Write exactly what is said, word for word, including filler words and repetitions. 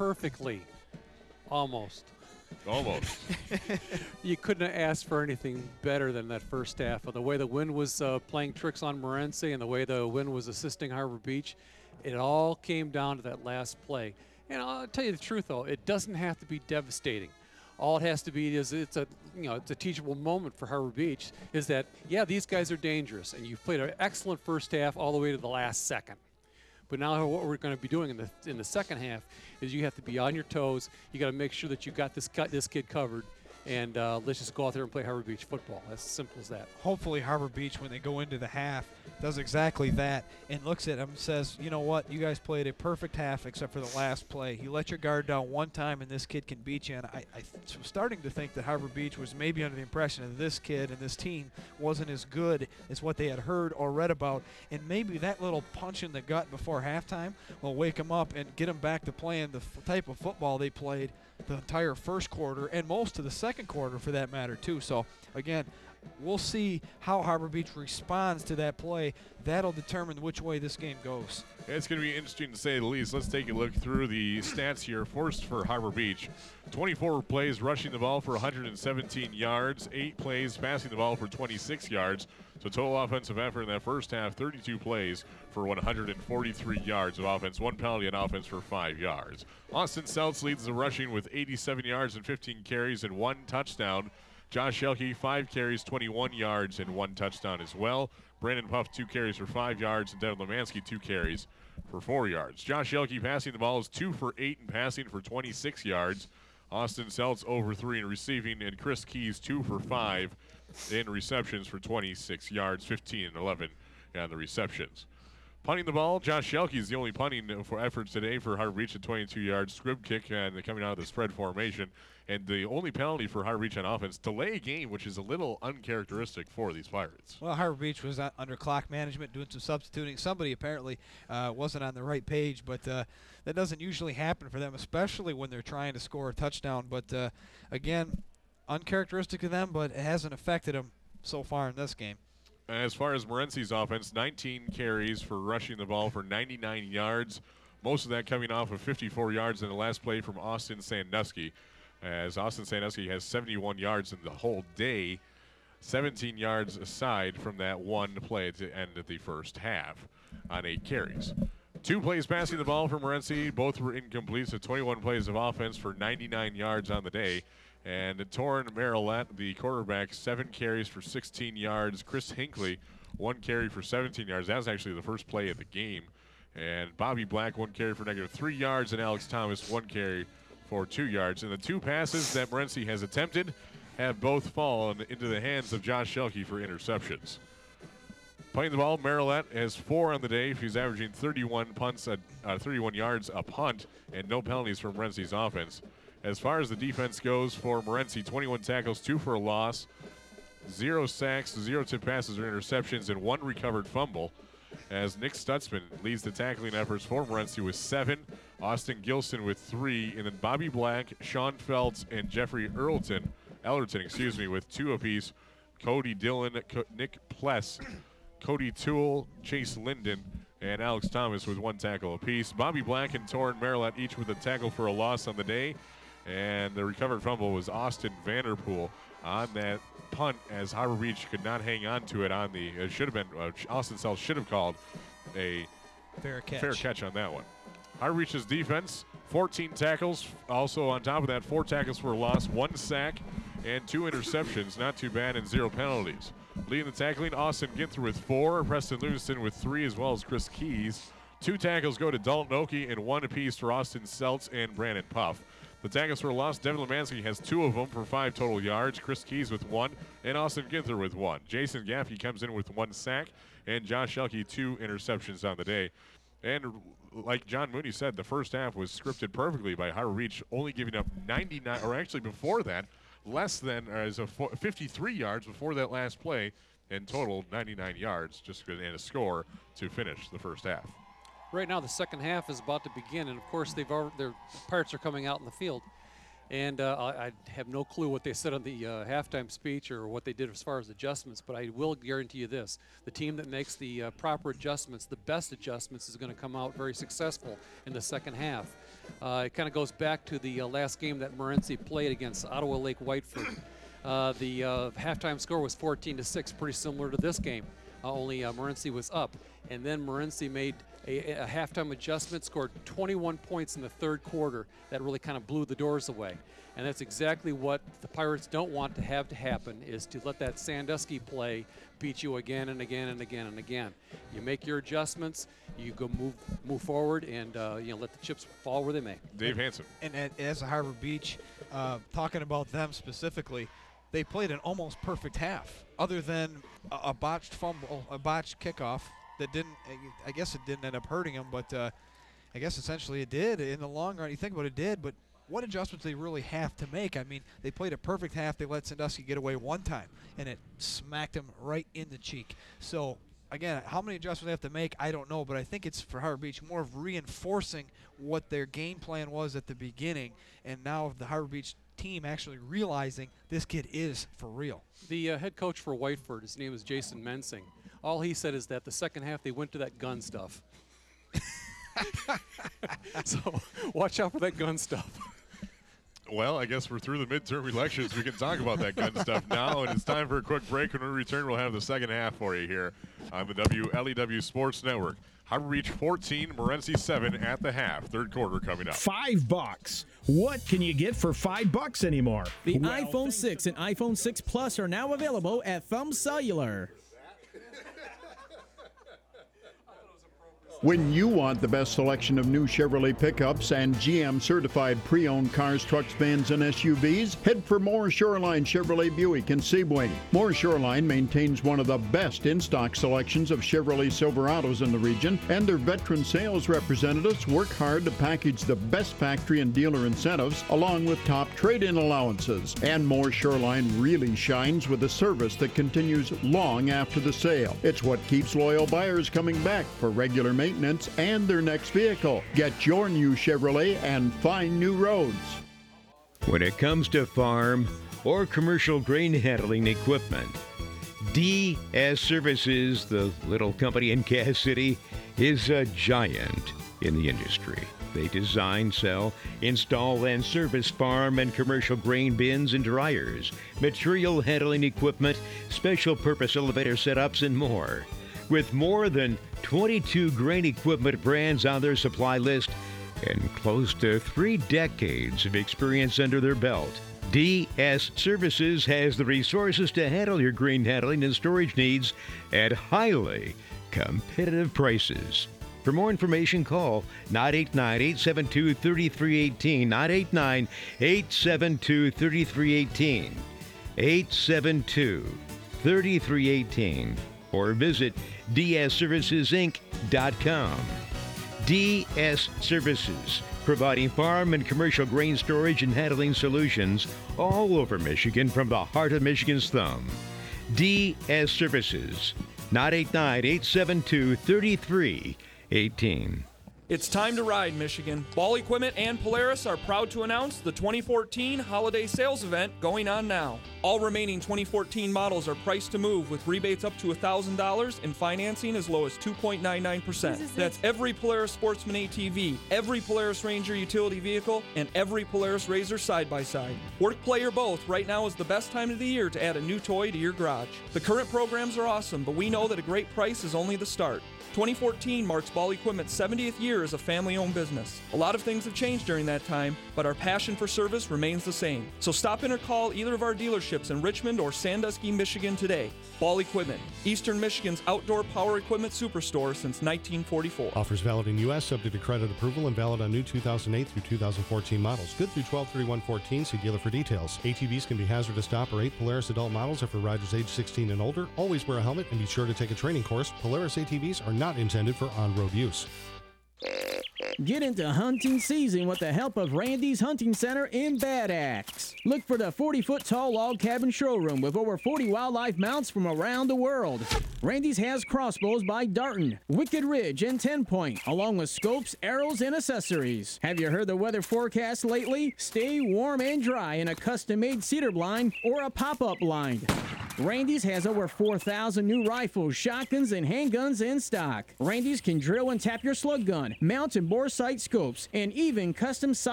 perfectly. Almost. Almost. You couldn't have asked for anything better than that first half. The way the wind was uh, playing tricks on Morenci and the way the wind was assisting Harbor Beach, it all came down to that last play. And I'll tell you the truth, though, it doesn't have to be devastating. All it has to be is it's a you know it's a teachable moment for Harbor Beach. Is that yeah these guys are dangerous, and you've played an excellent first half all the way to the last second. But now what we're going to be doing in the in the second half is you have to be on your toes. You got to make sure that you got this cut this kid covered, and uh, let's just go out there and play Harbor Beach football. As simple as that. Hopefully Harbor Beach, when they go into the half, does exactly that and looks at them and says, you know what, you guys played a perfect half except for the last play. You let your guard down one time and this kid can beat you. And I, I th- was starting to think that Harbor Beach was maybe under the impression that this kid and this team wasn't as good as what they had heard or read about. And maybe that little punch in the gut before halftime will wake them up and get them back to playing the f- type of football they played the entire first quarter and most of the second quarter for that matter too. So again, we'll see how Harbor Beach responds to that play. That'll determine which way this game goes. It's going to be interesting to say the least. Let's take a look through the stats here. First for Harbor Beach, twenty-four plays rushing the ball for one hundred seventeen yards, eight plays passing the ball for twenty-six yards. So total offensive effort in that first half, thirty-two plays for one hundred forty-three yards of offense, one penalty on offense for five yards. Austin Seltz leads the rushing with eighty-seven yards and fifteen carries and one touchdown. Josh Shelke, five carries, twenty-one yards, and one touchdown as well. Brandon Puff, two carries for five yards, and Devin Lemansky, two carries for four yards. Josh Shelke passing the ball is two for eight in passing for twenty-six yards. Austin Seltz over three in receiving, and Chris Keys, two for five in receptions for twenty-six yards, fifteen and eleven on the receptions. Punting the ball, Josh Shelke is the only punting for efforts today for Harbor Beach at twenty-two yards. Squib kick and coming out of the spread formation. And the only penalty for Harbor Beach on offense, delay a game, which is a little uncharacteristic for these Pirates. Well, Harbor Beach was under clock management doing some substituting. Somebody apparently uh, wasn't on the right page, but uh, that doesn't usually happen for them, especially when they're trying to score a touchdown. But, uh, again, uncharacteristic of them, but it hasn't affected them so far in this game. As far as Morenci's offense, nineteen carries for rushing the ball for ninety-nine yards. Most of that coming off of fifty-four yards in the last play from Austin Sandusky, as Austin Sandusky has seventy-one yards in the whole day, seventeen yards aside from that one play at the end of the first half on eight carries. Two plays passing the ball for Morenci. Both were incomplete, so twenty-one plays of offense for ninety-nine yards on the day. And Torrin Marillette, the quarterback, seven carries for sixteen yards. Chris Hinckley, one carry for seventeen yards. That was actually the first play of the game. And Bobby Black, one carry for negative three yards. And Alex Thomas, one carry for two yards. And the two passes that Morenci has attempted have both fallen into the hands of Josh Shelke for interceptions. Playing the ball, Marillette has four on the day. He's averaging thirty-one punts, at, uh, thirty-one yards a punt, and no penalties from Morenci's offense. As far as the defense goes for Morenci, twenty-one tackles, two for a loss, zero sacks, zero tip passes or interceptions, and one recovered fumble. As Nick Stutzman leads the tackling efforts for Morenci with seven, Austin Gilson with three, and then Bobby Black, Sean Feltz, and Jeffrey Earleton, Ellerton, excuse me, with two apiece. Cody Dillon, Co- Nick Pless, Cody Toole, Chase Linden, and Alex Thomas with one tackle apiece. Bobby Black and Torrin Marillette each with a tackle for a loss on the day. And the recovered fumble was Austin Vanderpool on that punt, as Harbor Beach could not hang on to it on the, it should have been, uh, Austin Sells should have called a fair catch. fair catch on that one. Harbor Beach's defense, fourteen tackles. Also on top of that, four tackles for a loss, one sack, and two interceptions. Not too bad, and zero penalties. Leading the tackling, Austin Ginther with four, Preston Livingston with three, as well as Chris Keys. Two tackles go to Dalton Oki, and one apiece for Austin Seltz and Brandon Puff. The tackles for a loss, Devin Lemansky has two of them for five total yards. Chris Keys with one, and Austin Ginther with one. Jason Gaffey comes in with one sack, and Josh Shelke two interceptions on the day. And like John Mooney said, the first half was scripted perfectly by Harbor Beach, only giving up ninety-nine, or actually before that, less than uh, as a fifty-three yards before that last play, and total ninety-nine yards, just and a score to finish the first half. Right now, the second half is about to begin, and of course, they've already, their Pirates are coming out in the field. And uh, I, I have no clue what they said on the uh, halftime speech or what they did as far as adjustments, but I will guarantee you this. The team that makes the uh, proper adjustments, the best adjustments, is going to come out very successful in the second half. Uh, it kind of goes back to the uh, last game that Morenci played against Ottawa Lake Whiteford. Uh, the uh, halftime score was fourteen to six, pretty similar to this game. Uh, only uh, Morenci was up, and then Morenci made a, a halftime adjustment, scored twenty-one points in the third quarter. That really kind of blew the doors away, and that's exactly what the Pirates don't want to have to happen, is to let that Sandusky play beat you again and again and again and again. You make your adjustments, you go move move forward, and uh, you know, let the chips fall where they may. Dave Hansen. And, and as a Harbor Beach, uh, talking about them specifically, they played an almost perfect half, other than a, a botched fumble, a botched kickoff that didn't, I guess it didn't end up hurting them, but uh, I guess essentially it did in the long run. You think about it, it did, but what adjustments they really have to make? I mean, they played a perfect half. They let Sandusky get away one time, and it smacked them right in the cheek. So, again, how many adjustments they have to make, I don't know, but I think it's for Harbor Beach more of reinforcing what their game plan was at the beginning, and now the Harbor Beach team actually realizing this kid is for real. The uh, head coach for Whiteford, his name is Jason Mensing. All he said is that the second half they went to that gun stuff. So watch out for that gun stuff. Well, I guess we're through the midterm elections. We can talk about that gun stuff now, and it's time for a quick break. When we return, we'll have the second half for you here on the W L E W Sports Network. Harbor Beach fourteen, Morenci seven at the half. Third quarter coming up. Five bucks. What can you get for five bucks anymore? The Well, iPhone six and iPhone six Plus are now available at Thumb Cellular. When you want the best selection of new Chevrolet pickups and G M certified pre-owned cars, trucks, vans, and S U Vs, head for Moore Shoreline Chevrolet Buick in Sebring. Moore Shoreline maintains one of the best in-stock selections of Chevrolet Silverados in the region, and their veteran sales representatives work hard to package the best factory and dealer incentives along with top trade-in allowances. And Moore Shoreline really shines with a service that continues long after the sale. It's what keeps loyal buyers coming back for regular maintenance and their next vehicle. Get your new Chevrolet and find new roads. When it comes to farm or commercial grain handling equipment, D S Services, the little company in Cass City, is a giant in the industry. They design, sell, install, and service farm and commercial grain bins and dryers, material handling equipment, special purpose elevator setups, and more. With more than twenty-two grain equipment brands on their supply list and close to three decades of experience under their belt, D S Services has the resources to handle your grain handling and storage needs at highly competitive prices. For more information, call nine eight nine, eight seven two, three three one eight, nine eight nine, eight seven two, three three one eight, eight seven two, three three one eight, or visit D S Services Inc dot com. D S Services, providing farm and commercial grain storage and handling solutions all over Michigan from the heart of Michigan's thumb. D S Services, nine eight nine, eight seven two, three three one eight. It's time to ride, Michigan. Ball Equipment and Polaris are proud to announce the twenty fourteen Holiday Sales Event going on now. All remaining twenty fourteen models are priced to move with rebates up to one thousand dollars and financing as low as two point nine nine percent. That's every Polaris Sportsman A T V, every Polaris Ranger utility vehicle, and every Polaris RZR side-by-side. Work, play, or both, right now is the best time of the year to add a new toy to your garage. The current programs are awesome, but we know that a great price is only the start. twenty fourteen marks Ball Equipment's seventieth year as a family-owned business. A lot of things have changed during that time, but our passion for service remains the same. So stop in or call either of our dealerships in Richmond or Sandusky, Michigan today. Ball Equipment, Eastern Michigan's outdoor power equipment superstore since nineteen forty-four. Offers valid in U S, subject to credit approval, and valid on new two thousand eight through two thousand fourteen models. Good through twelve thirty-one fourteen. See dealer for details. A T Vs can be hazardous to operate. Polaris adult models are for riders age sixteen and older. Always wear a helmet and be sure to take a training course. Polaris A T Vs are not intended for on-road use. Get into hunting season with the help of Randy's Hunting Center in Bad Axe. Look for the forty-foot tall log cabin showroom with over forty wildlife mounts from around the world. Randy's has crossbows by Darton, Wicked Ridge, and ten Point, along with scopes, arrows, and accessories. Have you heard the weather forecast lately? Stay warm and dry in a custom-made cedar blind or a pop-up blind. Randy's has over four thousand new rifles, shotguns, and handguns in stock. Randy's can drill and tap your slug gun, mount and bore sight scopes, and even custom